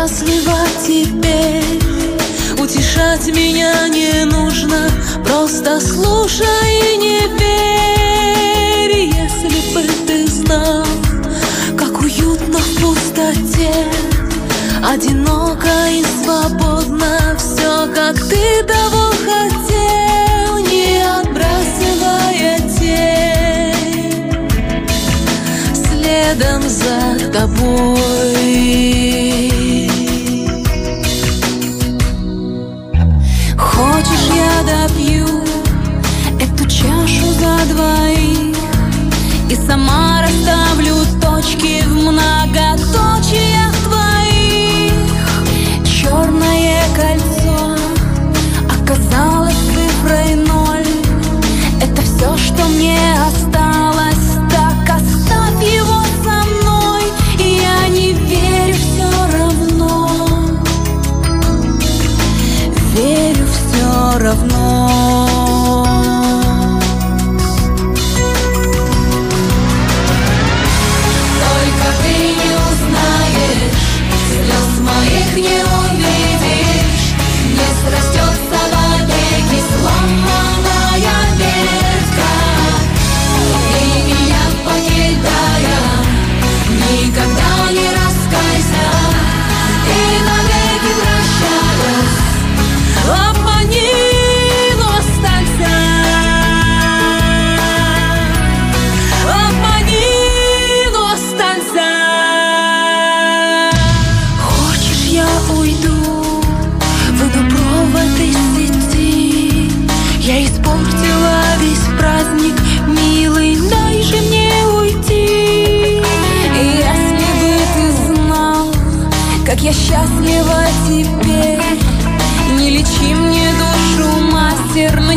счастлива теперь. Утешать меня не нужно, просто слушай и не верь. Если бы ты знал, как уютно в пустоте, одиноко и свободно, все, как ты того хотел, не отбрасывая тень, следом за тобой. Хочешь, я допью эту чашу за двоих и сама расставлю точки в многоточиях твоих. Черное кольцо оказалось цифрой 0. Это все, что мне осталось. Так оставь его со мной, я не верю все равно. Верю все равно. Я испортила весь праздник, милый, дай же мне уйти. Если бы ты знал, как я счастлива теперь, не лечи мне душу, мастер.